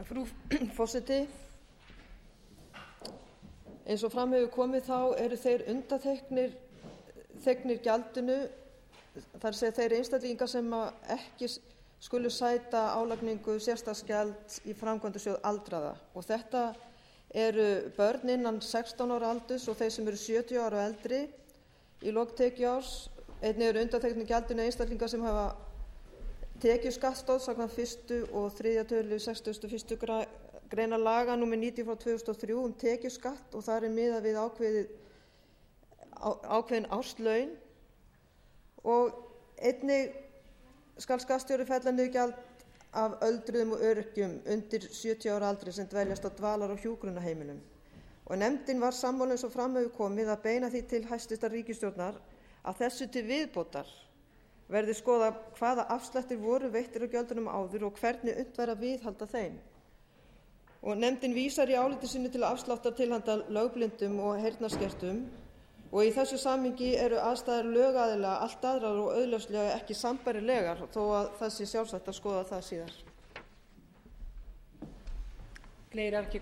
Frú forseti, eins og fram hefur komið þá eru þeir undanþegnir gjaldinu, það er að segja þeir einstaklingar sem ekki skulu sæta álagningu sérstaks gjalds í framkvæmdasjóð aldraðra, og þetta eru börn innan 16 ára aldurs og þeir sem eru 70 ára og eldri í lok tekjuárs. Einnig eru undanþegnir gjaldinu einstaklingar sem hafa tekjuskattsstofn samkvæmt 1. og 3. tölulið 61. grein laga númer 90/2003 um tekjuskatt, og þar er miðað við ákveðin árslaun. Og einnig skal skattstjóri fella niður gjald af öldruðum og öryrkjum undir 70 ára aldri sem dveljast á dvalar- og hjúkrunarheimilum. Og nefndin var sammála, eins og fram hefur komið, að beina því til hæstvirtrar ríkisstjórnar að þessu til viðbótar verði skoðað hvaða afslættir voru veittir á gjöldunum áður og hvernig unnt væri að viðhalda þeim. Og nefndin vísar í áliti sínu til afsláttar til handa lögblindum og heyrnarskertum, og í þessu samhengi eru aðstæður lögaðila allt aðrar og augljóslega ekki sambærilegar, þó að það sé sjálfsagt að skoða það síðar. Fleiri hafa ekki